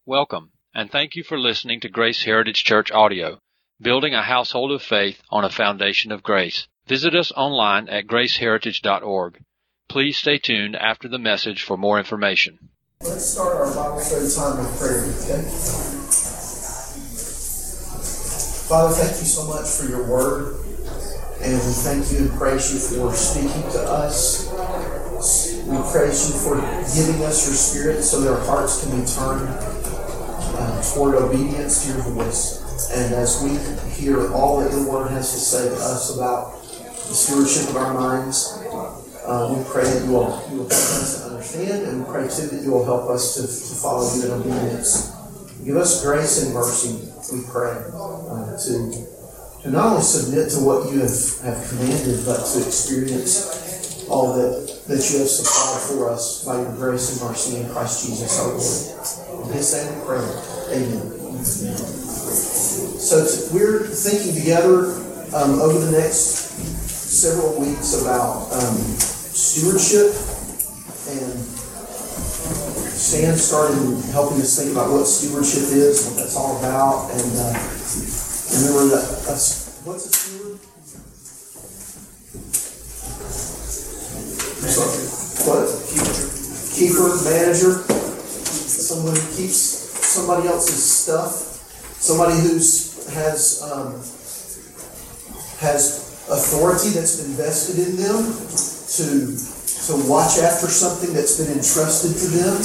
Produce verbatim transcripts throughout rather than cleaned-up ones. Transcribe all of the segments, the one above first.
Welcome, and thank you for listening to Grace Heritage Church Audio, building a household of faith on a foundation of grace. Visit us online at grace heritage dot org. Please stay tuned after the message for more information. Let's start our Bible study time with prayer, okay? Father, thank you so much for your word, and we thank you and praise you for speaking to us. We praise you for giving us your Spirit so that our hearts can be turned uh, toward obedience to your voice. And as we hear all that your word has to say to us about the stewardship of our minds, uh, we pray that you will, you will help us to understand, and we pray too that you will help us to, to follow you in obedience. Give us grace and mercy, we pray, uh, to, to not only submit to what you have, have commanded, but to experience all that, that you have supplied for us by your grace and mercy in Christ Jesus our Lord. In his name we pray. Amen. So t- we're thinking together um, over the next several weeks about um, stewardship, and Stan started helping us think about what stewardship is, what that's all about, and uh, remember that that's, what's a steward? What? Keeper, manager, someone who keeps somebody else's stuff, somebody who's has um, has authority that's been vested in them to to watch after something that's been entrusted to them.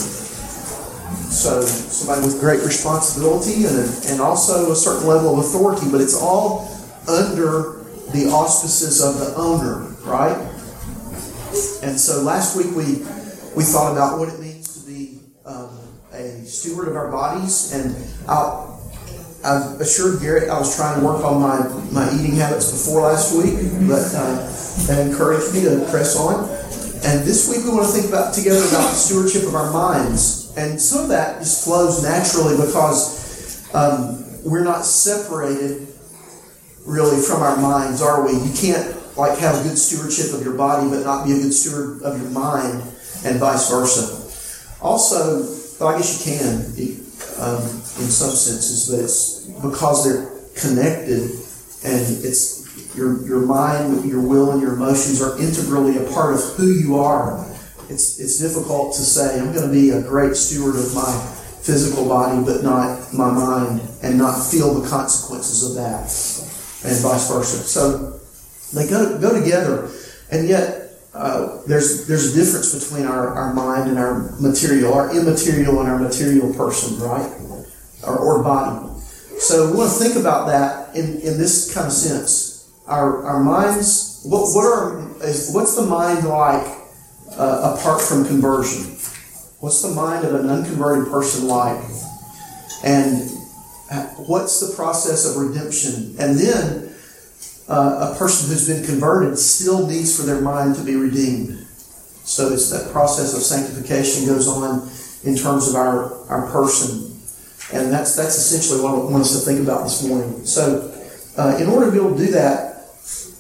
So somebody with great responsibility and and also a certain level of authority, but it's all under the auspices of the owner, right? And so last week we we thought about what it means to be um, a steward of our bodies, and I'll, I've assured Garrett I was trying to work on my, my eating habits before last week, but uh, that encouraged me to press on. And this week we want to think about together about the stewardship of our minds, and some of that just flows naturally because um, we're not separated really from our minds, are we? You can't like have a good stewardship of your body but not be a good steward of your mind, and vice versa. Also, well, I guess you can um, in some senses, but it's because they're connected, and it's your your mind, your will, and your emotions are integrally a part of who you are. It's it's difficult to say I'm going to be a great steward of my physical body but not my mind, and not feel the consequences of that, and vice versa. So they go go together, and yet uh, there's there's a difference between our, our mind and our material, our immaterial and our material person, right? Or, or body. So we want to think about that in, in this kind of sense. Our our minds. What what are is, what's the mind like uh, apart from conversion? What's the mind of an unconverted person like? And what's the process of redemption? And then Uh, a person who's been converted still needs for their mind to be redeemed. So it's that process of sanctification goes on in terms of our, our person. And that's that's essentially what I want us to think about this morning. So uh, in order to be able to do that,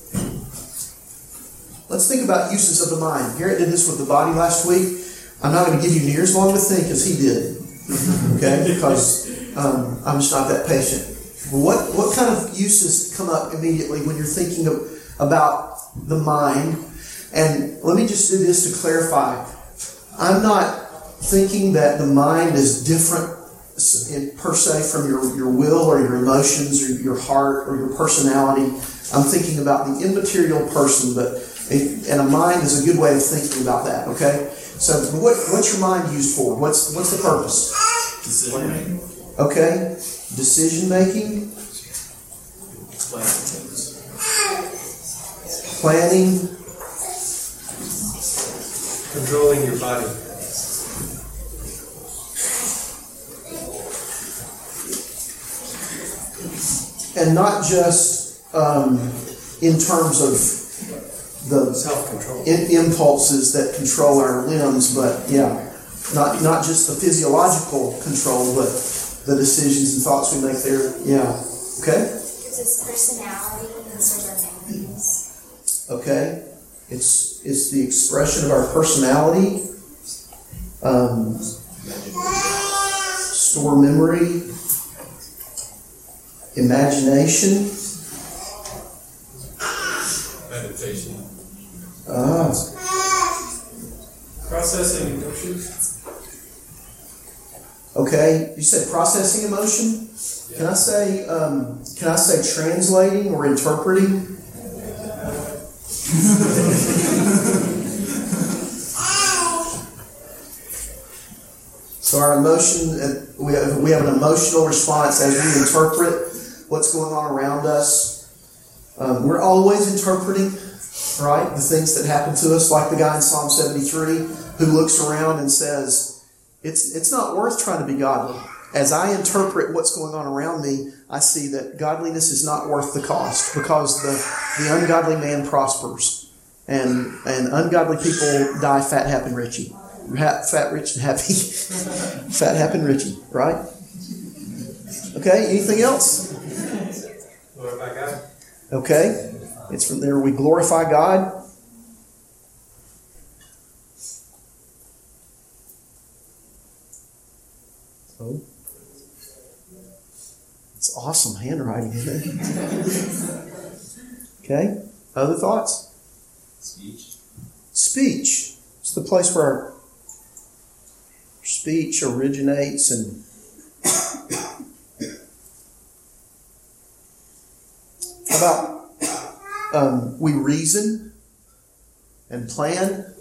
let's think about uses of the mind. Garrett did this with the body last week. I'm not going to give you near as long to think as he did. Okay? Because um, I'm just not that patient. What what kind of uses come up immediately when you're thinking of, about the mind? And let me just do this to clarify. I'm not thinking that the mind is different in, per se from your, your will or your emotions or your heart or your personality. I'm thinking about the immaterial person, but it, and a mind is a good way of thinking about that. Okay, so what what's your mind used for? What's what's the purpose? Decision making. Okay. Decision making, planning, controlling your body, and not just um, in terms of the self-control in, impulses that control our limbs, but yeah, not not just the physiological control, but the decisions and thoughts we make there. Yeah. Okay? It's his personality and sort of memories. Okay? It's it's the expression of our personality. Um, Store memory. Imagination. Meditation. Ah. Processing emotions. Okay, you said processing emotion. Can I say um, can I say translating or interpreting? So our emotion, uh, we have, we have an emotional response as we interpret what's going on around us. Um, we're always interpreting, right, the things that happen to us, like the guy in Psalm seventy-three who looks around and says, it's it's not worth trying to be godly. As I interpret what's going on around me, I see that godliness is not worth the cost, because the, the ungodly man prospers, and and ungodly people die fat, happy, and richy. Fat, rich, and happy. Fat, happy, and richy, right? Okay, anything else? Glorify God. Okay, it's from there we glorify God. Oh. It's awesome handwriting, isn't it? Okay, other thoughts? Speech. Speech. It's the place where our speech originates, and how about um, we reason and plan?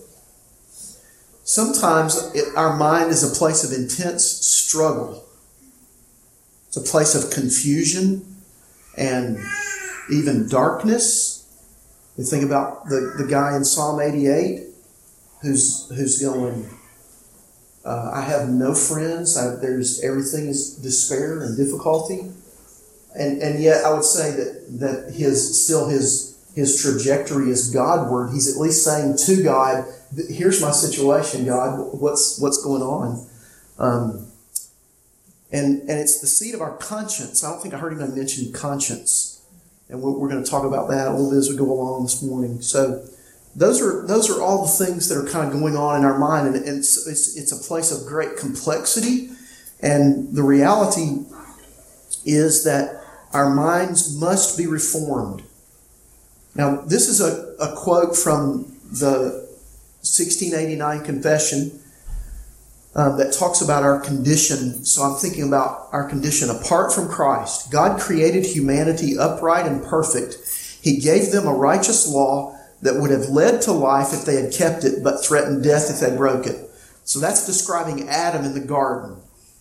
Sometimes it, our mind is a place of intense struggle. It's a place of confusion and even darkness. We think about the, the guy in Psalm eighty-eight who's who's going, uh, I have no friends. I, there's everything is despair and difficulty, and and yet I would say that that his still his his trajectory is Godward. He's at least saying to God, "Here's my situation, God. What's what's going on?" Um, and and it's the seat of our conscience. I don't think I heard anyone mention conscience, and we're, we're going to talk about that a little bit as we go along this morning. So. Those are those are all the things that are kind of going on in our mind, and it's, it's it's a place of great complexity. And the reality is that our minds must be reformed. Now, this is a, a quote from the sixteen eighty-nine Confession uh, that talks about our condition. So I'm thinking about our condition apart from Christ. God created humanity upright and perfect. He gave them a righteous law that would have led to life if they had kept it, but threatened death if they broke it. So that's describing Adam in the garden.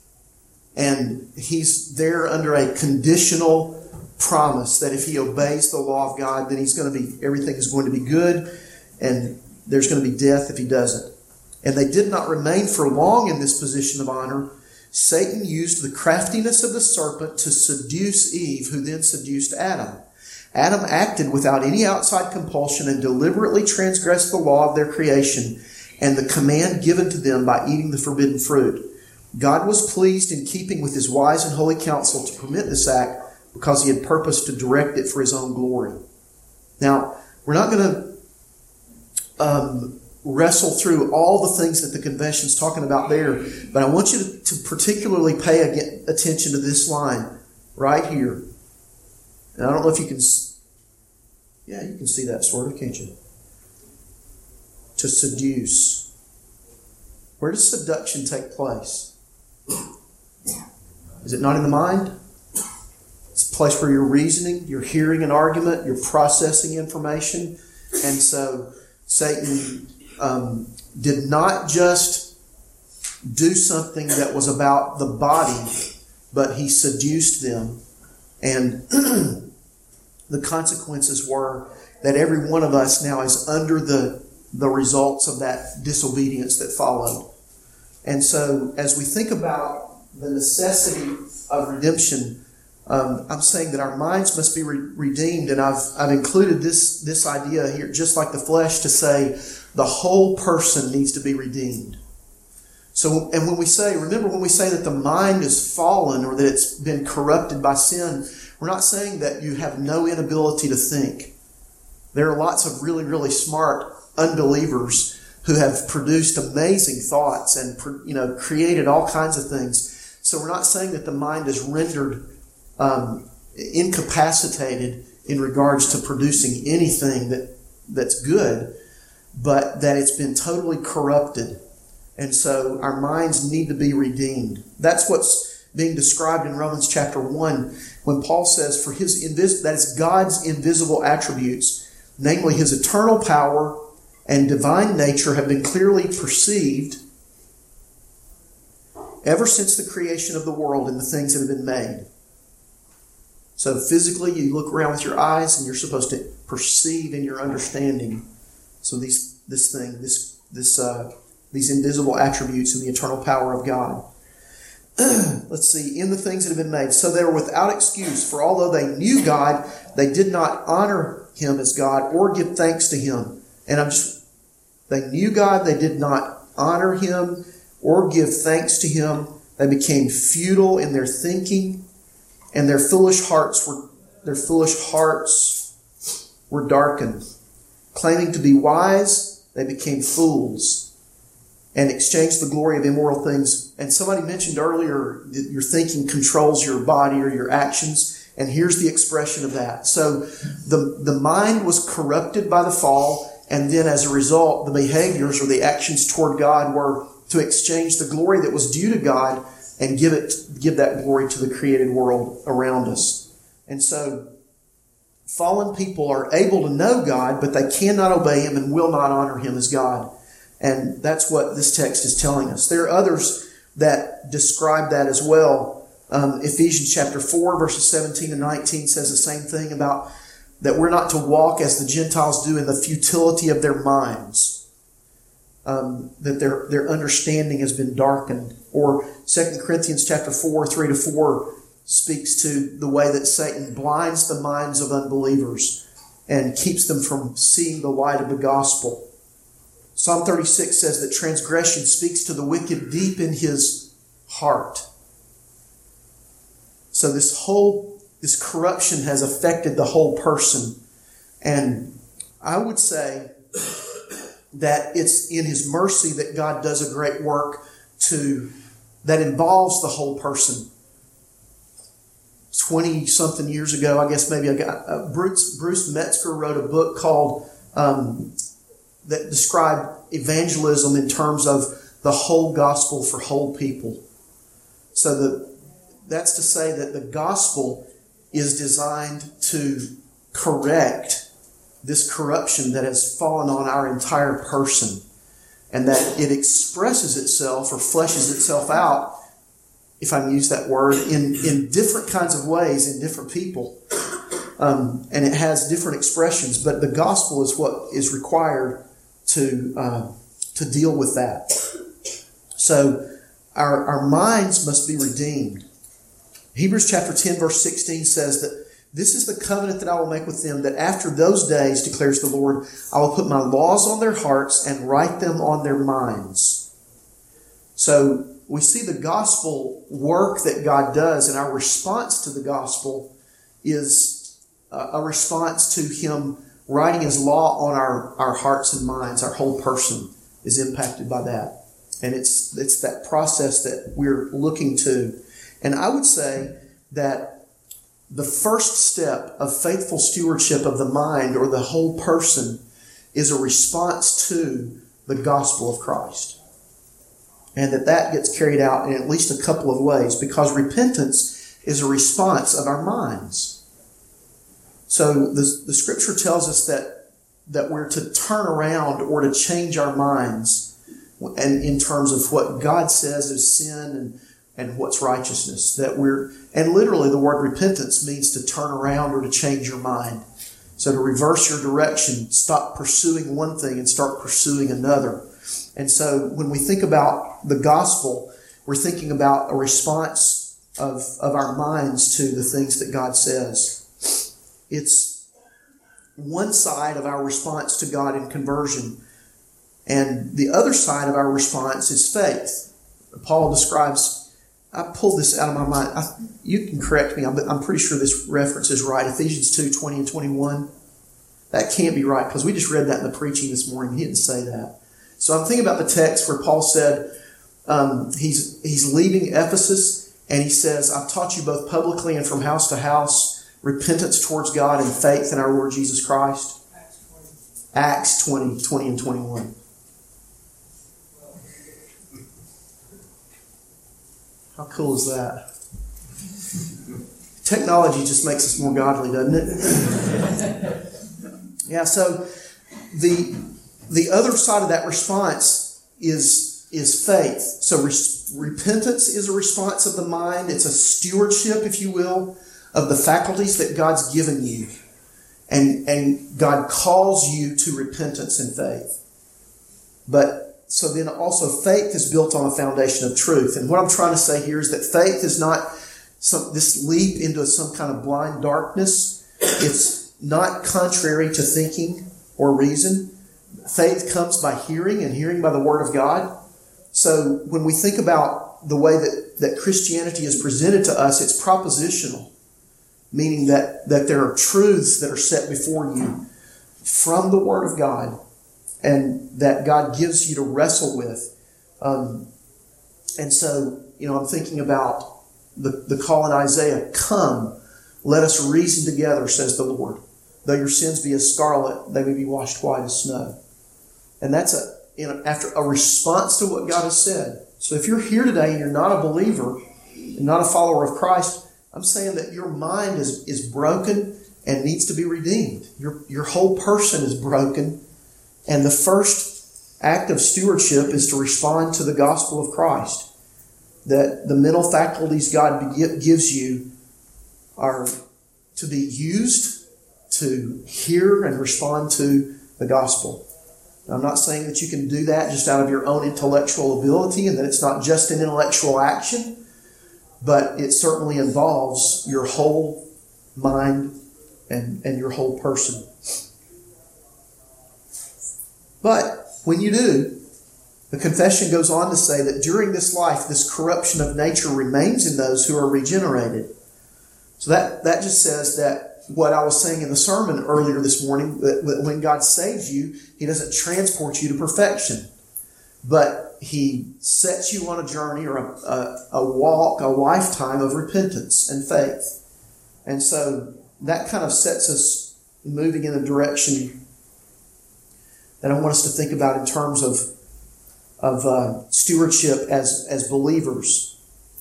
And he's there under a conditional promise that if he obeys the law of God, then he's going to be, everything is going to be good, and there's going to be death if he doesn't. And they did not remain for long in this position of honor. Satan used the craftiness of the serpent to seduce Eve, who then seduced Adam. Adam acted without any outside compulsion and deliberately transgressed the law of their creation and the command given to them by eating the forbidden fruit. God was pleased in keeping with his wise and holy counsel to permit this act because he had purposed to direct it for his own glory. Now, we're not going to um, wrestle through all the things that the Confession's talking about there, but I want you to, to particularly pay attention to this line right here. And I don't know if you can, yeah, you can see that sort of, can't you? To seduce. Where does seduction take place? Is it not in the mind? It's a place where you're reasoning, you're hearing an argument, you're processing information. And so Satan um, did not just do something that was about the body, but he seduced them. And the consequences were that every one of us now is under the, the results of that disobedience that followed. And so as we think about the necessity of redemption, um, I'm saying that our minds must be re- redeemed. And I've, I've included this, this idea here, just like the flesh, to say the whole person needs to be redeemed. So, and when we say, remember when we say that the mind is fallen or that it's been corrupted by sin, we're not saying that you have no inability to think. There are lots of really, really smart unbelievers who have produced amazing thoughts and, you know, created all kinds of things. So we're not saying that the mind is rendered um, incapacitated in regards to producing anything that, that's good, but that it's been totally corrupted. And so our minds need to be redeemed. That's what's being described in Romans chapter one when Paul says, for his invis- that is God's invisible attributes, namely his eternal power and divine nature, have been clearly perceived ever since the creation of the world and the things that have been made. So physically, you look around with your eyes and you're supposed to perceive in your understanding. So these, this thing, this, this, uh, these invisible attributes and the eternal power of God. Let's see, in the things that have been made. So they were without excuse, for although they knew God, they did not honor Him as God or give thanks to Him. And I'm just, they knew God, they did not honor Him or give thanks to Him. They became futile in their thinking, and their foolish hearts were their foolish hearts were darkened. Claiming to be wise, they became fools and exchanged the glory of immoral things. And somebody mentioned earlier that your thinking controls your body or your actions, and here's the expression of that. So the, the mind was corrupted by the fall, and then as a result, the behaviors or the actions toward God were to exchange the glory that was due to God and give it, give that glory to the created world around us. And so fallen people are able to know God, but they cannot obey Him and will not honor Him as God. And that's what this text is telling us. There are others that describe that as well. Um, Ephesians chapter four, verses seventeen and nineteen says the same thing about that we're not to walk as the Gentiles do in the futility of their minds. Um, that their, their understanding has been darkened. Or Second Corinthians chapter four, three to four speaks to the way that Satan blinds the minds of unbelievers and keeps them from seeing the light of the gospel. Psalm thirty-six says that transgression speaks to the wicked deep in his heart. So this whole, this corruption has affected the whole person. And I would say that it's in His mercy that God does a great work to, that involves the whole person. Twenty-something years ago, I guess maybe I got, uh, Bruce, Bruce Metzger wrote a book called, um, that described evangelism in terms of the whole gospel for whole people. So the, that's to say that the gospel is designed to correct this corruption that has fallen on our entire person, and that it expresses itself or fleshes itself out, if I can use that word, in, in different kinds of ways in different people. Um, and it has different expressions, but the gospel is what is required to uh, to deal with that. So our, our minds must be redeemed. Hebrews chapter ten, verse sixteen says that this is the covenant that I will make with them, that after those days, declares the Lord, I will put my laws on their hearts and write them on their minds. So we see the gospel work that God does, and our response to the gospel is a response to Him writing His law on our, our hearts and minds. Our whole person is impacted by that. And it's it's that process that we're looking to. And I would say that the first step of faithful stewardship of the mind or the whole person is a response to the gospel of Christ. And that that gets carried out in at least a couple of ways, because repentance is a response of our minds. So the, the scripture tells us that, that we're to turn around or to change our minds, and in terms of what God says is sin and, and what's righteousness. That we're, and literally the word repentance means to turn around or to change your mind. So to reverse your direction, stop pursuing one thing and start pursuing another. And so when we think about the gospel, we're thinking about a response of, of our minds to the things that God says. It's one side of our response to God in conversion, and the other side of our response is faith. Paul describes, I pulled this out of my mind. I, you can correct me, but I'm pretty sure this reference is right. Ephesians two, twenty and twenty-one. That can't be right, because we just read that in the preaching this morning. He didn't say that. So I'm thinking about the text where Paul said um, he's he's leaving Ephesus, And he says, I've taught you both publicly and from house to house, repentance towards God and faith in our Lord Jesus Christ. Acts twenty, twenty and twenty-one. How cool is that? Technology just makes us more godly, doesn't it? Yeah, so the the other side of that response is, is faith. So res, repentance is a response of the mind. It's a stewardship, if you will, of the faculties that God's given you. And, and God calls you to repentance and faith. But so then also faith is built on a foundation of truth. And what I'm trying to say here is that faith is not some, this leap into some kind of blind darkness. It's not contrary to thinking or reason. Faith comes by hearing, and hearing by the Word of God. So when we think about the way that, that Christianity is presented to us, it's propositional, meaning that, that there are truths that are set before you from the Word of God and that God gives you to wrestle with. Um, and so, you know, I'm thinking about the, the call in Isaiah, come, let us reason together, says the Lord. Though your sins be as scarlet, they may be washed white as snow. And that's a, you know, after a response to what God has said. So if you're here today and you're not a believer and not a follower of Christ, I'm saying that your mind is, is broken and needs to be redeemed. Your, your whole person is broken. And the first act of stewardship is to respond to the gospel of Christ. That the mental faculties God gives you are to be used to hear and respond to the gospel. I'm not saying that you can do that just out of your own intellectual ability and that it's not just an intellectual action, but it certainly involves your whole mind and, and your whole person. But when you do, the confession goes on to say that during this life, this corruption of nature remains in those who are regenerated. So that, that just says that what I was saying in the sermon earlier this morning, that when God saves you, He doesn't transport you to perfection, but He sets you on a journey or a, a, a walk, a lifetime of repentance and faith. And so that kind of sets us moving in a direction that I want us to think about in terms of, of uh, stewardship as, as believers.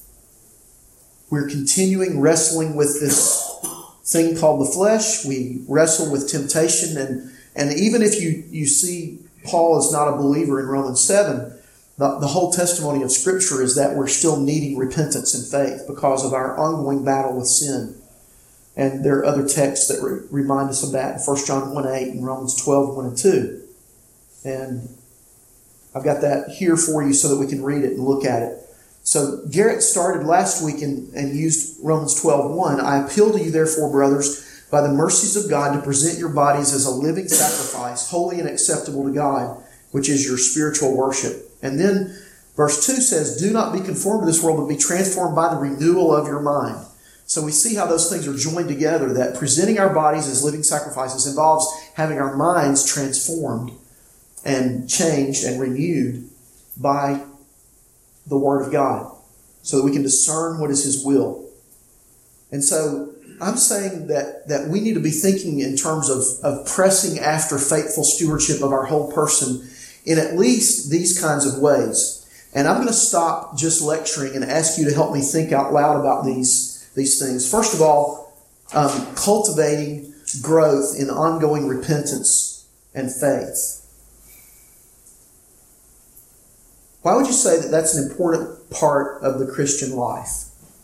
We're continuing wrestling with this thing called the flesh. We wrestle with temptation. And, and even if you, you see Paul is not a believer in Romans seven, the, the whole testimony of Scripture is that we're still needing repentance and faith because of our ongoing battle with sin. And there are other texts that re- remind us of that. First John one eight and Romans twelve one and two. And I've got that here for you so that we can read it and look at it. So Garrett started last week and, and used Romans twelve one. I appeal to you, therefore, brothers, by the mercies of God, to present your bodies as a living sacrifice, holy and acceptable to God, which is your spiritual worship. And then verse two says, do not be conformed to this world, but be transformed by the renewal of your mind. So we see how those things are joined together, that presenting our bodies as living sacrifices involves having our minds transformed and changed and renewed by the Word of God so that we can discern what is His will. And so I'm saying that, that we need to be thinking in terms of, of pressing after faithful stewardship of our whole person in at least these kinds of ways. And I'm going to stop just lecturing and ask you to help me think out loud about these, these things. First of all, um, cultivating growth in ongoing repentance and faith. Why would you say that that's an important part of the Christian life?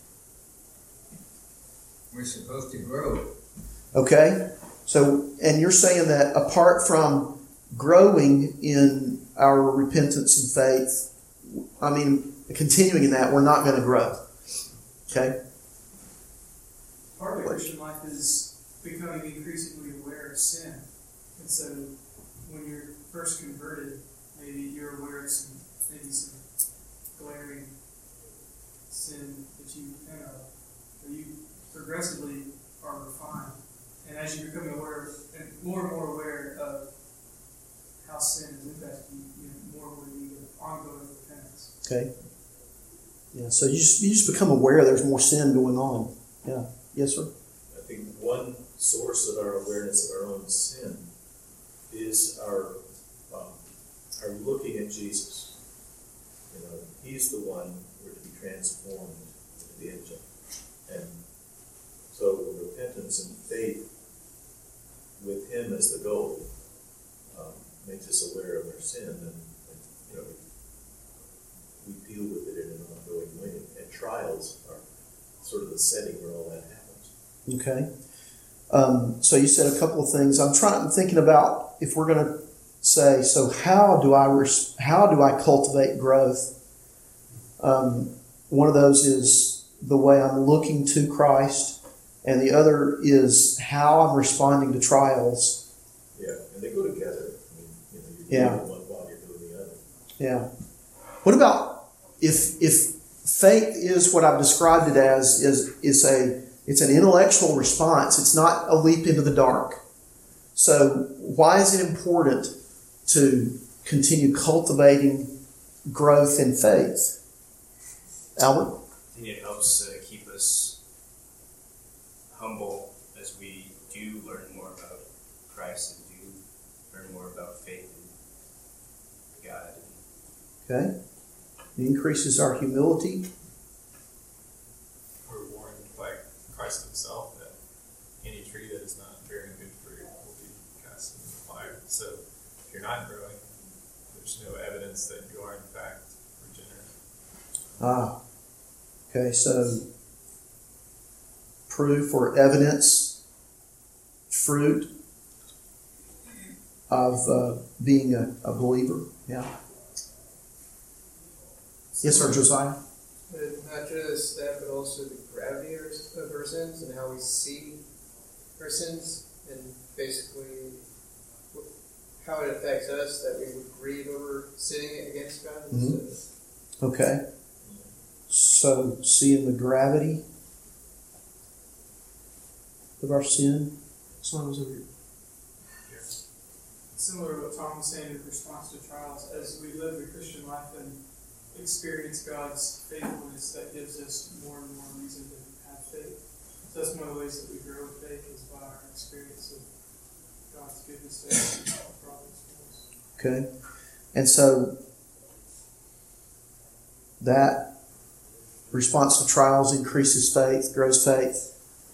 We're supposed to grow. Okay? So, and you're saying that apart from growing in our repentance and faith, I mean, continuing in that, we're not going to grow. Okay? Part of the Christian life is becoming increasingly aware of sin. And so when you're first converted, maybe you're aware of some maybe some glaring sin that you know, but you progressively are refined. And as you become aware of, and more and more aware of how sin is impacting you, you know, more and more you need ongoing repentance. Okay. Yeah. So you just you just become aware there's more sin going on. Yeah. Yes, sir. I think one source of our awareness of our own sin is our um, our looking at Jesus. You know, He's the one we're to be transformed into the image of, and so repentance and faith with Him as the goal um, makes us aware of our sin, and, and you know we, we deal with it in an ongoing way. And trials are sort of the setting where all that happens. Okay. Um, so you said a couple of things. I'm trying. I'm thinking about if we're going to say, so how do I res- how do I cultivate growth? Um, one of those is the way I'm looking to Christ, and the other is how I'm responding to trials. Yeah, and they go together. I mean, you know, you're Yeah. doing one while you're doing the other. Yeah. What about if if faith is what I've described it as is is a it's an intellectual response. It's not a leap into the dark. So why is it important to continue cultivating growth in faith? Albert? I think it helps uh, keep us humble as we do learn more about Christ and do learn more about faith in God. Okay. It increases our humility. We're warned by Christ Himself that any tree that is not bearing good fruit will be cast into the fire. So if you're not growing, there's no evidence that you are in fact regenerate. Ah. Okay, so proof or evidence, fruit of uh, being a, a believer. Yeah. Yes, sir, Josiah? But not just that, but also the gravity of our sins and how we see our sins, and basically how it affects us, that we would grieve over sinning against God. Mm-hmm. Instead. Okay. So, seeing the gravity of our sin. Someone was over here. Similar to what Tom was saying in response to trials, as we live the Christian life and experience God's faithfulness, that gives us more and more reason to have faith. So that's one of the ways that we grow in faith, is by our experience of God's goodness to us and providence for us. Okay. And so, that response to trials increases faith, grows faith.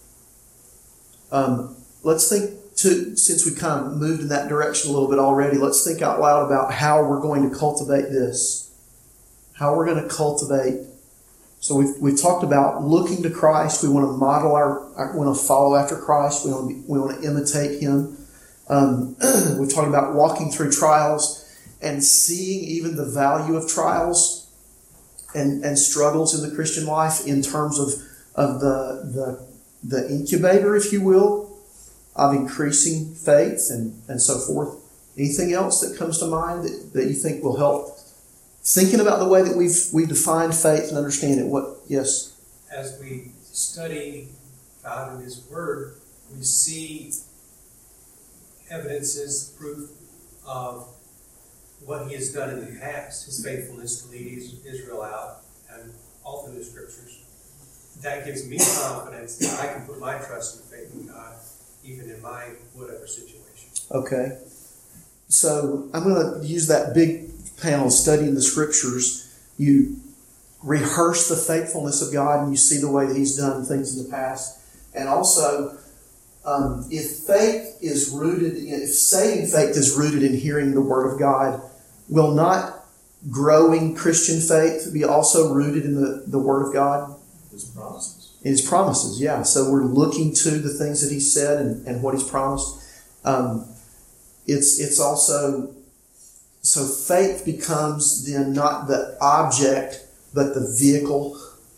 Um, let's think, to, since we kind of moved in that direction a little bit already, let's think out loud about how we're going to cultivate this. How we're going to cultivate. So we've, we've talked about looking to Christ. We want to model our, our we want to follow after Christ. We want to, be, we want to imitate Him. Um, we've talked about walking through trials and seeing even the value of trials and, and struggles in the Christian life in terms of, of the, the, the incubator, if you will, of increasing faith and, and so forth. Anything else that comes to mind that, that you think will help? Thinking about the way that we've we defined faith and understand it. What? Yes? As we study God and His Word, we see evidences, proof of what He has done in the past, His faithfulness to lead Israel out, and all through the Scriptures. That gives me confidence that I can put my trust and faith in God, even in my whatever situation. Okay. So I'm going to use that big panel, studying the Scriptures. You rehearse the faithfulness of God, and you see the way that He's done things in the past. And also, um, if faith is rooted, if saving faith is rooted in hearing the Word of God, will not growing Christian faith be also rooted in the, the Word of God? His promises. In His promises, yeah. So we're looking to the things that He said and, and what He's promised. Um, it's it's also, so faith becomes then not the object, but the vehicle.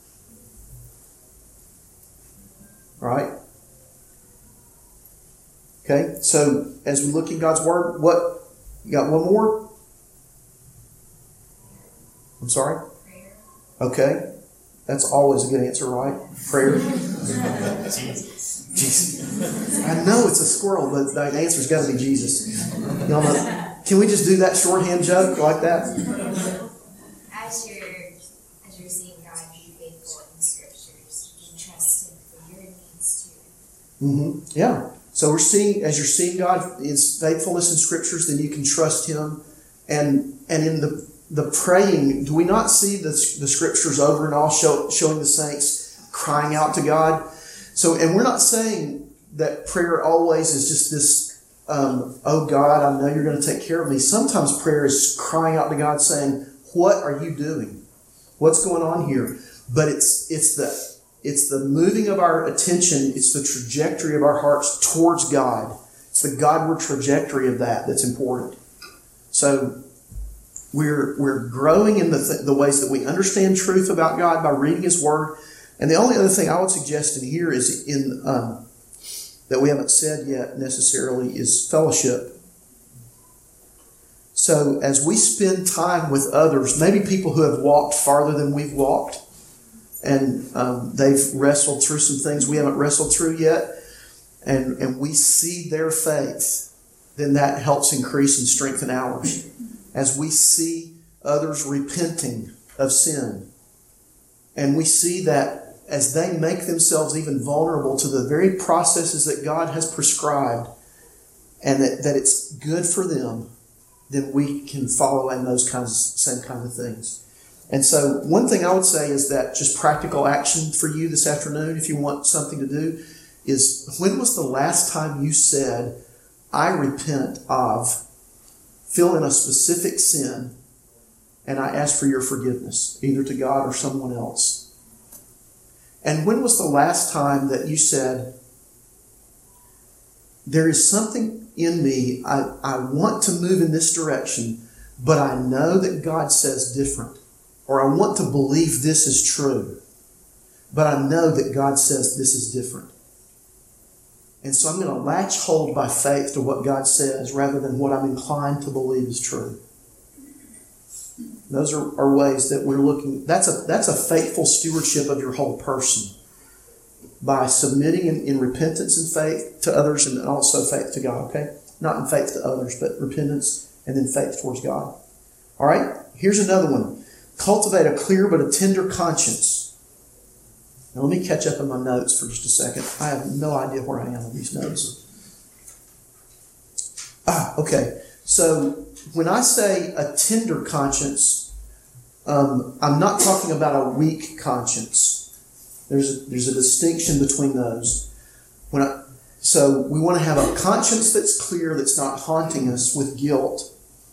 Right? Okay, so as we look in God's Word, what, you got one more? I'm sorry? Prayer. Okay. That's always a good answer, right? Prayer. Jesus. Jesus. I know it's a squirrel, but the answer's got to be Jesus. Y'all know, can we just do that shorthand joke like that? As you're as you're seeing God Mm-hmm. Yeah. So we're seeing, as you're seeing God, His faithfulness in Scriptures, then you can trust Him. And and in the the praying, do we not see the, the Scriptures over and all show, showing the saints crying out to God? So, and we're not saying that prayer always is just this, um, oh God, I know you're going to take care of me. Sometimes prayer is crying out to God saying, what are you doing? What's going on here? But it's it's the it's the moving of our attention, it's the trajectory of our hearts towards God. It's the Godward trajectory of that that's important. So we're we're growing in the th- the ways that we understand truth about God by reading His Word. And the only other thing I would suggest in here is in um, that we haven't said yet necessarily is fellowship. So as we spend time with others, maybe people who have walked farther than we've walked, and um, they've wrestled through some things we haven't wrestled through yet, and, and we see their faith, then that helps increase and strengthen ours. As we see others repenting of sin, and we see that as they make themselves even vulnerable to the very processes that God has prescribed, and that, that it's good for them, then we can follow in those kinds of same kind of things. And so one thing I would say is that just practical action for you this afternoon, if you want something to do, is when was the last time you said, I repent of, fill in a specific sin, and I ask for your forgiveness, either to God or someone else? And when was the last time that you said, there is something in me, I, I want to move in this direction, but I know that God says different. Or I want to believe this is true, but I know that God says this is different. And so I'm going to latch hold by faith to what God says rather than what I'm inclined to believe is true. Those are, are ways that we're looking, that's a that's a faithful stewardship of your whole person. By submitting in, in repentance and faith to others and also faith to God, okay? Not in faith to others, but repentance and then faith towards God. All right, here's another one. Cultivate a clear but a tender conscience. Now let me catch up on my notes for just a second. I have no idea where I am on these notes. Ah, okay. So when I say a tender conscience, um, I'm not talking about a weak conscience. There's a, there's a distinction between those. When I, so we want to have a conscience that's clear, that's not haunting us with guilt.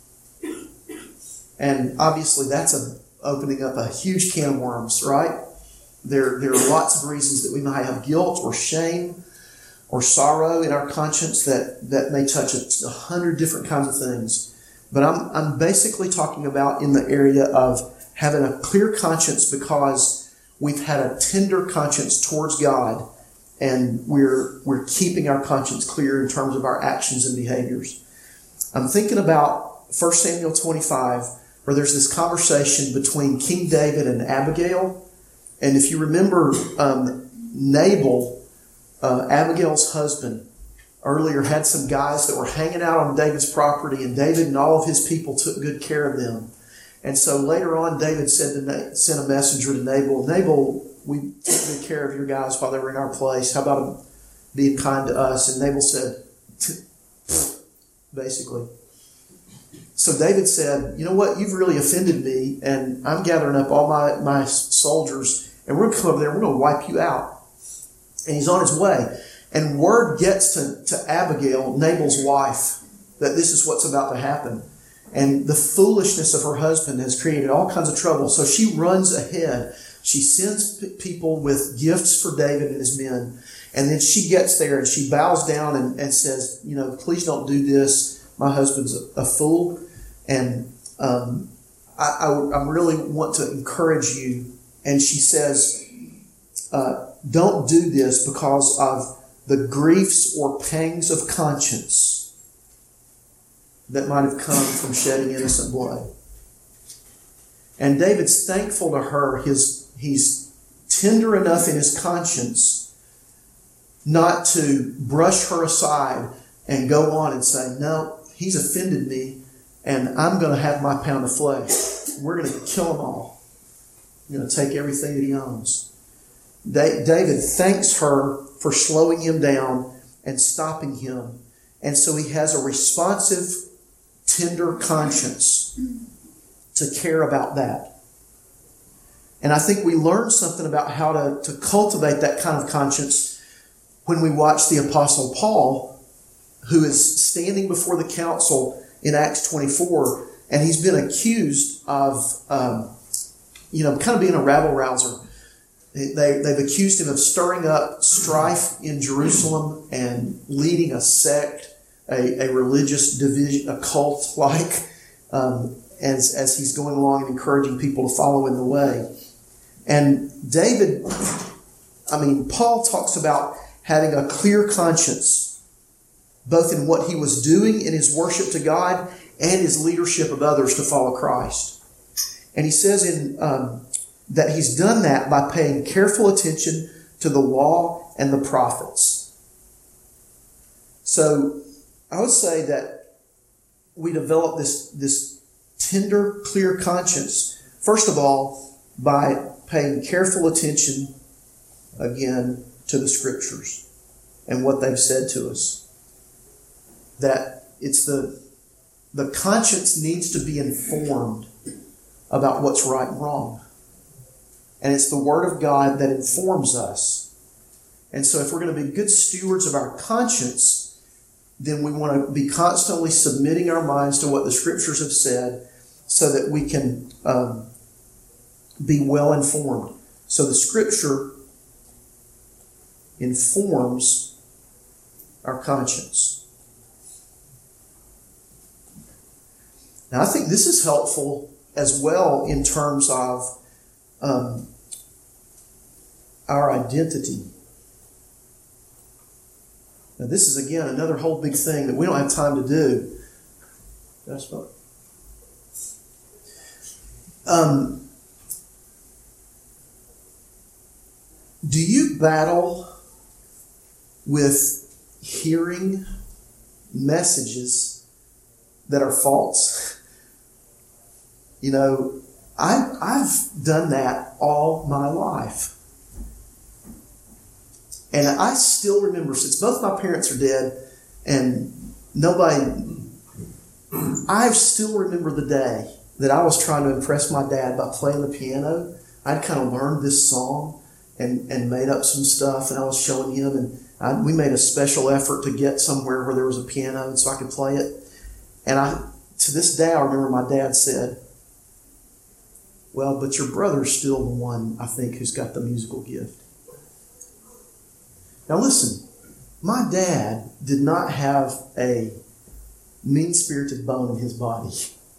And obviously that's a, opening up a huge can of worms, right? There, there are lots of reasons that we might have guilt or shame or sorrow in our conscience that, that may touch a, a hundred different kinds of things. But I'm, I'm basically talking about in the area of having a clear conscience because we've had a tender conscience towards God, and we're we're keeping our conscience clear in terms of our actions and behaviors. I'm thinking about First Samuel twenty-five, where there's this conversation between King David and Abigail. And if you remember, um, Nabal, uh, Abigail's husband, earlier had some guys that were hanging out on David's property, and David and all of his people took good care of them. And so later on, David said to Na- sent a messenger to Nabal, Nabal, we took good care of your guys while they were in our place. How about them being kind to us? And Nabal said, basically. So David said, you know what, you've really offended me, and I'm gathering up all my, my soldiers, and we're going to come over there, and we're going to wipe you out. And he's on his way. And word gets to, to Abigail, Nabal's wife, that this is what's about to happen. And the foolishness of her husband has created all kinds of trouble. So she runs ahead. She sends p- people with gifts for David and his men. And then she gets there and she bows down and, and says, you know, please don't do this. My husband's a, a fool. And um, I, I, I really want to encourage you. And she says, uh, don't do this because of the griefs or pangs of conscience that might have come from shedding innocent blood. And David's thankful to her. His, he's tender enough in his conscience not to brush her aside and go on and say, no, he's offended me and I'm going to have my pound of flesh. We're going to kill them all. We're going to take everything that he owns. David thanks her for slowing him down and stopping him. And so he has a responsive, tender conscience to care about that. And I think we learn something about how to, to cultivate that kind of conscience when we watch the Apostle Paul, who is standing before the council in Acts twenty-four, and he's been accused of, um, you know, kind of being a rabble-rouser. They, they've accused him of stirring up strife in Jerusalem and leading a sect, a, a religious division, a cult-like, um, as, as he's going along and encouraging people to follow in the way. And David, I mean, Paul talks about having a clear conscience, both in what he was doing in his worship to God and his leadership of others to follow Christ. And he says in um, that he's done that by paying careful attention to the law and the prophets. So I would say that we develop this, this tender, clear conscience, first of all, by paying careful attention, again, to the Scriptures and what they've said to us. That it's the, the conscience needs to be informed about what's right and wrong. And it's the Word of God that informs us. And so if we're going to be good stewards of our conscience, then we want to be constantly submitting our minds to what the Scriptures have said so that we can um, be well informed. So the Scripture informs our conscience. Now, I think this is helpful as well in terms of um, our identity. Now, this is, again, another whole big thing that we don't have time to do. Did I spell it? Um, do you battle with hearing messages that are false? You know, I, I've done that all my life. And I still remember, since both my parents are dead and nobody, I still remember the day that I was trying to impress my dad by playing the piano. I'd kind of learned this song and, and made up some stuff, and I was showing him, and I, we made a special effort to get somewhere where there was a piano so I could play it. And I, to this day, I remember my dad said, "Well, but your brother's still the one, I think, who's got the musical gift." Now listen, my dad did not have a mean-spirited bone in his body.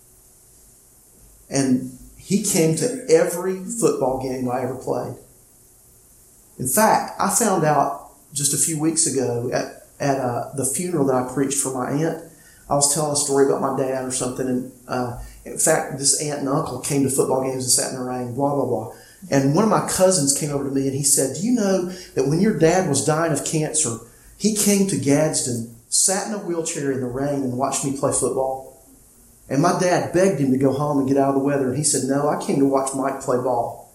And he came to every football game I ever played. In fact, I found out just a few weeks ago at, at uh, the funeral that I preached for my aunt. I was telling a story about my dad or something, and uh, in fact, this aunt and uncle came to football games and sat in the rain, blah, blah, blah. And one of my cousins came over to me and he said, "Do you know that when your dad was dying of cancer, he came to Gadsden, sat in a wheelchair in the rain and watched me play football? And my dad begged him to go home and get out of the weather. And he said, 'No, I came to watch Mike play ball.'"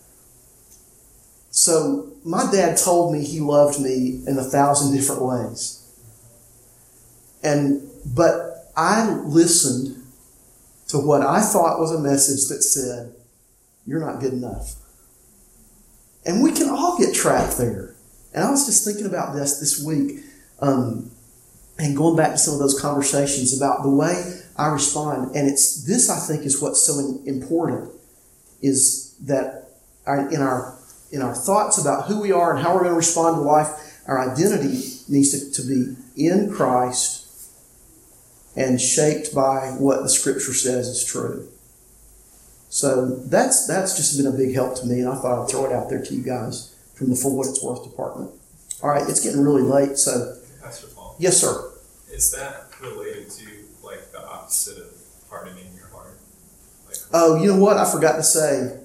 So my dad told me he loved me in a thousand different ways. And, but I listened to what I thought was a message that said, "You're not good enough." And we can all get trapped there. And I was just thinking about this this week, um, and going back to some of those conversations about the way I respond. And it's this, I think, is what's so important, is that our, in our in our thoughts about who we are and how we're going to respond to life, our identity needs to, to be in Christ and shaped by what the Scripture says is true. So that's that's just been a big help to me, and I thought I'd throw it out there to you guys from the For What It's Worth department. All right, it's getting really late, so... Pastor Paul. Yes, sir. Is that related to, like, the opposite of hardening your heart? Like, oh, you know what? I forgot to say.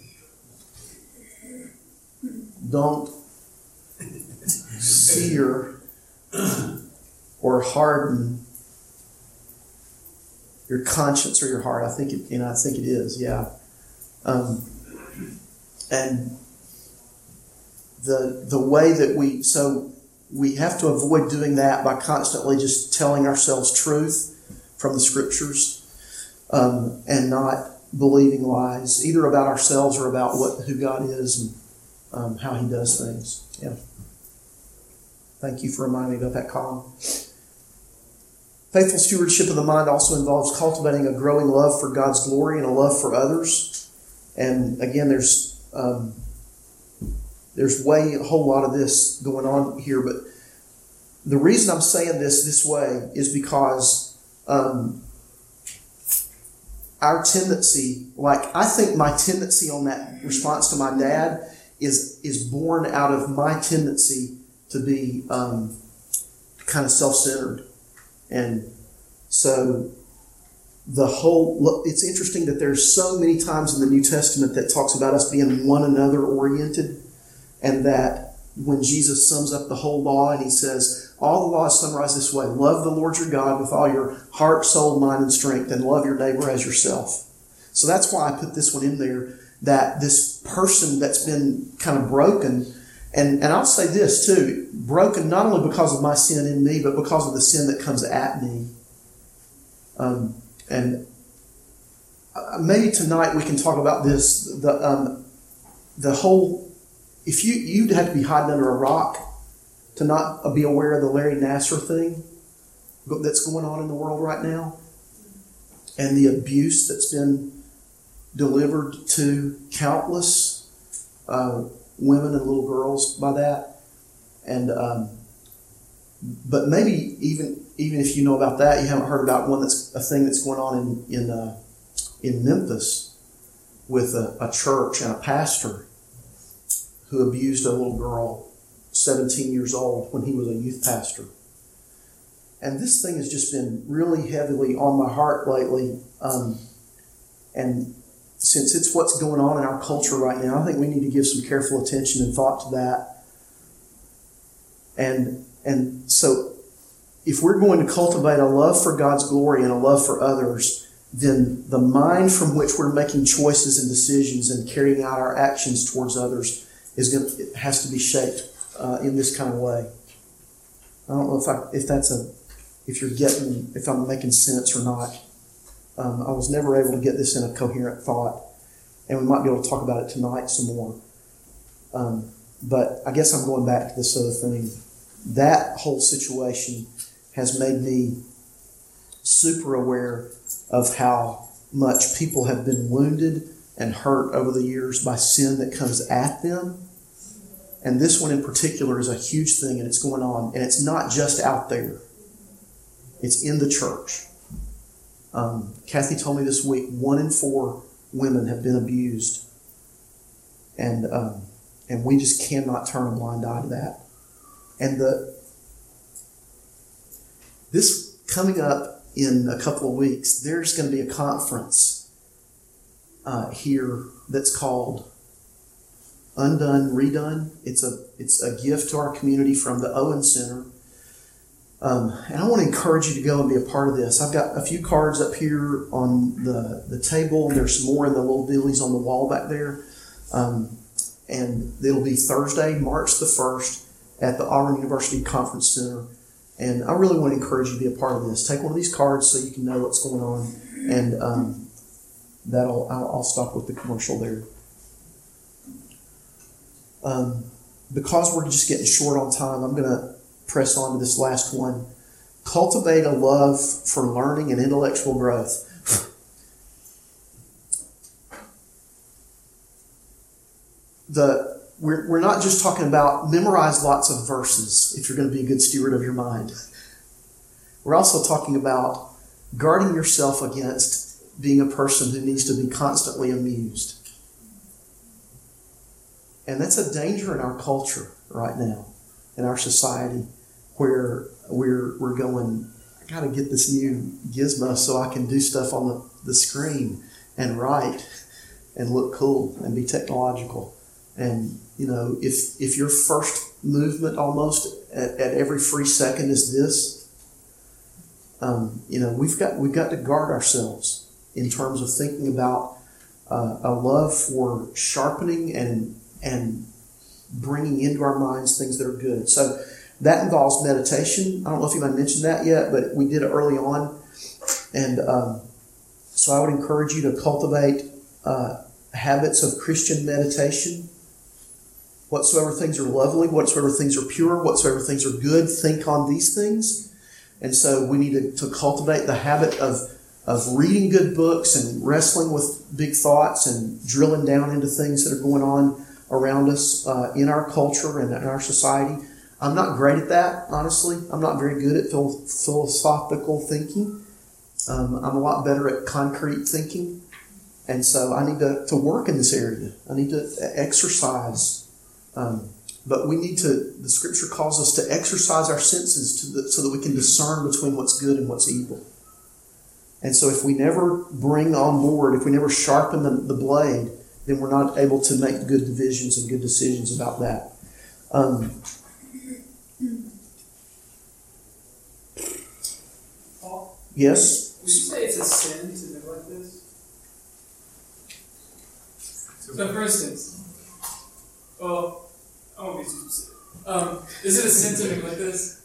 Don't sear or harden your conscience or your heart. I think it, you know, I think it is, yeah. Um, and the the way that we, so we have to avoid doing that by constantly just telling ourselves truth from the Scriptures, um, and not believing lies, either about ourselves or about what who God is and um, how He does things. Yeah. Thank you for reminding me about that, Colin. Faithful stewardship of the mind also involves cultivating a growing love for God's glory and a love for others. And again, there's um, there's way a whole lot of this going on here, but the reason I'm saying this this way is because um, our tendency, like I think my tendency on that response to my dad is is born out of my tendency to be um, kind of self-centered. And so the whole, it's interesting that there's so many times in the New Testament that talks about us being one another oriented, and that when Jesus sums up the whole law and He says, all the law is summarized this way: love the Lord your God with all your heart, soul, mind, and strength, and love your neighbor as yourself. So that's why I put this one in there, that this person that's been kind of broken, and, and I'll say this too, broken not only because of my sin in me, but because of the sin that comes at me. Um, and maybe tonight we can talk about this, the um, the whole, if you, you'd have to be hiding under a rock to not be aware of the Larry Nassar thing that's going on in the world right now, and the abuse that's been delivered to countless uh, women and little girls by that. And um, but maybe even even if you know about that, you haven't heard about one that's a thing that's going on in in uh, in Memphis with a, a church and a pastor who abused a little girl, seventeen years old, when he was a youth pastor. And this thing has just been really heavily on my heart lately. Um, and since it's what's going on in our culture right now, I think we need to give some careful attention and thought to that. And and so if we're going to cultivate a love for God's glory and a love for others, then the mind from which we're making choices and decisions and carrying out our actions towards others is going to, it has to be shaped uh, in this kind of way. I don't know if I, if that's a, if you're getting, if I'm making sense or not. Um, I was never able to get this in a coherent thought, and we might be able to talk about it tonight some more. Um, but I guess I'm going back to this other thing. That whole situation has made me super aware of how much people have been wounded and hurt over the years by sin that comes at them. And this one in particular is a huge thing, and it's going on. And it's not just out there. It's in the church. Um, Kathy told me this week, one in four women have been abused. And um, and we just cannot turn a blind eye to that. And the this coming up in a couple of weeks, there's going to be a conference uh, here that's called Undone, Redone. It's a it's a gift to our community from the Owen Center. Um, and I want to encourage you to go and be a part of this. I've got a few cards up here on the, the table, and there's some more in the little dealies on the wall back there. Um, and it'll be Thursday, March the first at the Auburn University Conference Center. And I really want to encourage you to be a part of this. Take one of these cards so you can know what's going on. And um, that'll I'll, I'll stop with the commercial there. Um, because we're just getting short on time, I'm going to press on to this last one. Cultivate a love for learning and intellectual growth. The we're we're not just talking about memorize lots of verses if you're going to be a good steward of your mind. We're also talking about guarding yourself against being a person who needs to be constantly amused. And that's a danger in our culture right now, in our society, where we're we're going, I got to get this new gizmo so I can do stuff on the, the screen and write and look cool and be technological. And, you know, if if your first movement almost at, at every free second is this, um, you know, we've got we've got to guard ourselves in terms of thinking about uh, a love for sharpening and and bringing into our minds things that are good. So that involves meditation. I don't know if anybody mentioned that yet, but we did it early on. And um, so I would encourage you to cultivate uh, habits of Christian meditation. Whatsoever things are lovely, whatsoever things are pure, whatsoever things are good, think on these things. And so we need to, to cultivate the habit of, of reading good books and wrestling with big thoughts and drilling down into things that are going on around us uh, in our culture and in our society. I'm not great at that, honestly. I'm not very good at phil- philosophical thinking. Um, I'm a lot better at concrete thinking. And so I need to, to work in this area. I need to exercise. Um, but we need to, the Scripture calls us to exercise our senses to the, so that we can discern between what's good and what's evil. And so if we never bring on board, if we never sharpen the, the blade, then we're not able to make good divisions and good decisions about that. Um, Paul? yes? Would you say it's a sin to neglect this? So for instance, well, I won't be too specific. Um, is it a sin to neglect this?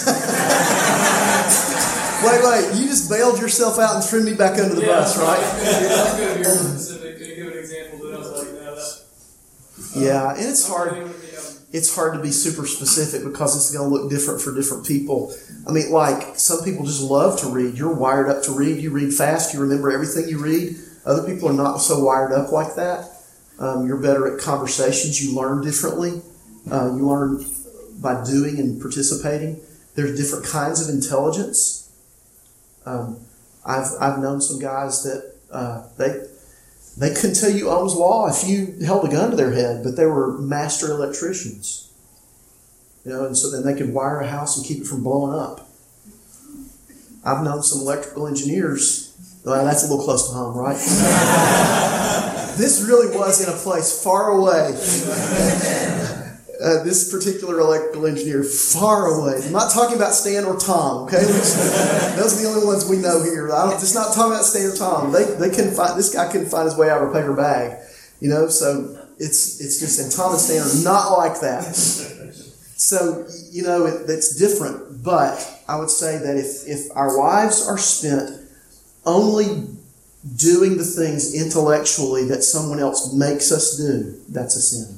Wait, wait, you just bailed yourself out and threw me back under the yeah, bus, right? I was going to be really specific and give an example, but I was like, no, that... Yeah, and it's hard. It's hard to be super specific because it's going to look different for different people. I mean, like, some people just love to read. You're wired up to read. You read fast. You remember everything you read. Other people are not so wired up like that. Um, you're better at conversations. You learn differently. Uh, you learn by doing and participating. There's different kinds of intelligence. Um, I've I've known some guys that uh, they they couldn't tell you Ohm's law if you held a gun to their head, but they were master electricians. You know, and so then they could wire a house and keep it from blowing up. I've known some electrical engineers. Well, that's a little close to home, right? This really was in a place far away. Uh, this particular electrical engineer, far away. I'm not talking about Stan or Tom, okay? Those are the only ones we know here. I don't, just not talking about Stan or Tom. They they couldn't find, this guy couldn't find his way out of a paper bag, you know. So it's it's just, and Tom and Stan are not like that. So you know it, it's different. But I would say that if if our lives are spent only doing the things intellectually that someone else makes us do, that's a sin.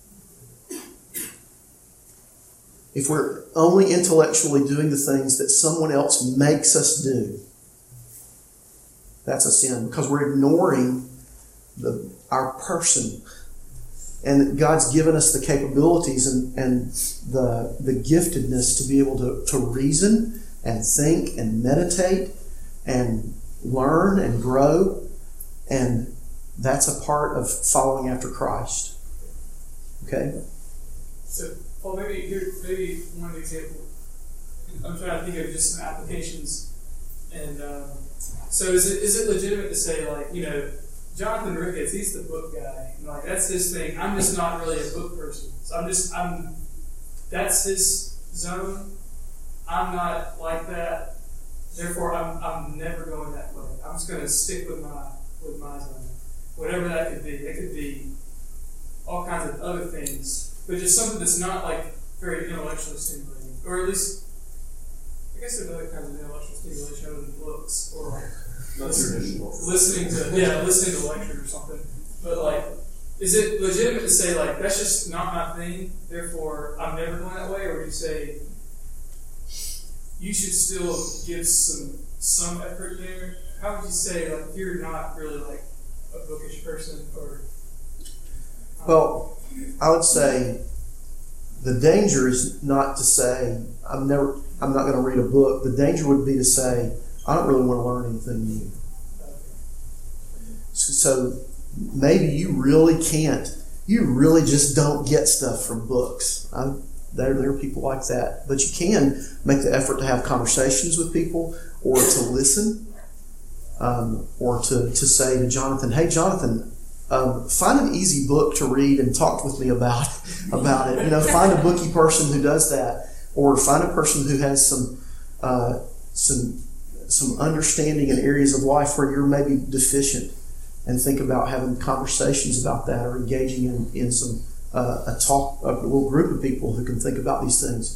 If we're only intellectually doing the things that someone else makes us do, that's a sin because we're ignoring the, our person. And God's given us the capabilities and, and the, the giftedness to be able to, to reason and think and meditate and learn and grow. And that's a part of following after Christ. Okay? So, Well, maybe here, maybe one example. I'm trying to think of just some applications, and um, so is it is it legitimate to say, like, you know, Jonathan Ricketts, he's the book guy, and like that's his thing. I'm just not really a book person, so I'm just I'm that's his zone. I'm not like that, therefore I'm I'm never going that way. I'm just going to stick with my with my zone, whatever that could be. It could be all kinds of other things. But just something that's not like very intellectually stimulating, or at least, I guess there's other kinds of intellectual stimulation other than books, or like listening, listening to yeah, listening to lecture or something. But like, is it legitimate to say like that's just not my thing, therefore I'm never going that way, or do you say you should still give some some effort there? How would you say like if you're not really like a bookish person, or um, well? I would say the danger is not to say I'm never I'm not going to read a book. The danger would be to say I don't really want to learn anything new. So, so maybe you really can't. You really just don't get stuff from books. I, there, there are people like that, but you can make the effort to have conversations with people, or to listen, um, or to to say to Jonathan, "Hey, Jonathan." Um, find an easy book to read and talk with me about about it. You know, find a booky person who does that, or find a person who has some uh, some some understanding in areas of life where you're maybe deficient, and think about having conversations about that, or engaging in in some uh, a talk a little group of people who can think about these things.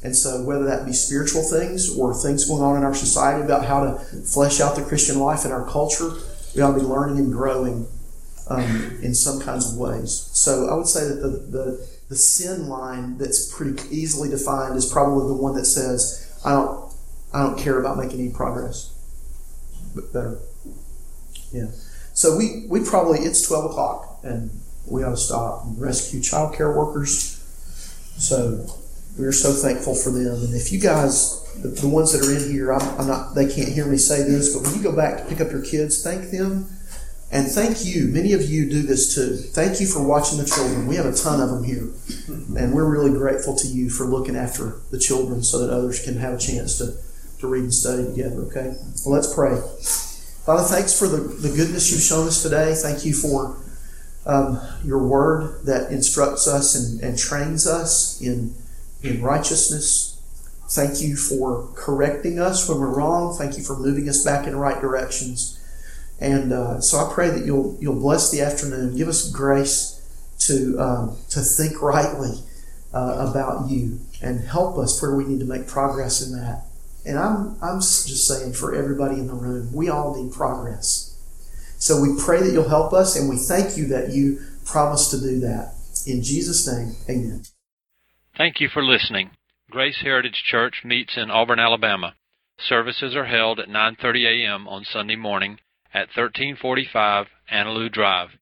And so whether that be spiritual things or things going on in our society about how to flesh out the Christian life in our culture, we ought to be learning and growing um, in some kinds of ways. So I would say that the, the, the sin line that's pretty easily defined is probably the one that says, I don't, I don't care about making any progress. But better. Yeah. So we, we probably, it's twelve o'clock and we ought to stop and rescue child care workers. So we're so thankful for them. And if you guys, the, the ones that are in here, I'm, I'm not, they can't hear me say this, but when you go back to pick up your kids, thank them. And thank you. Many of you do this too. Thank you for watching the children. We have a ton of them here. And we're really grateful to you for looking after the children so that others can have a chance to, to read and study together, okay? Well, let's pray. Father, thanks for the, the goodness you've shown us today. Thank you for um, your word that instructs us and, and trains us in in righteousness. Thank you for correcting us when we're wrong. Thank you for moving us back in right directions. And uh, so I pray that you'll you'll bless the afternoon. Give us grace to um, to think rightly uh, about you and help us where we need to make progress in that. And I'm I'm just saying for everybody in the room, we all need progress. So we pray that you'll help us, and we thank you that you promise to do that. In Jesus' name, amen. Thank you for listening. Grace Heritage Church meets in Auburn, Alabama. Services are held at nine thirty a.m. on Sunday morning at thirteen forty-five Annaloo Drive.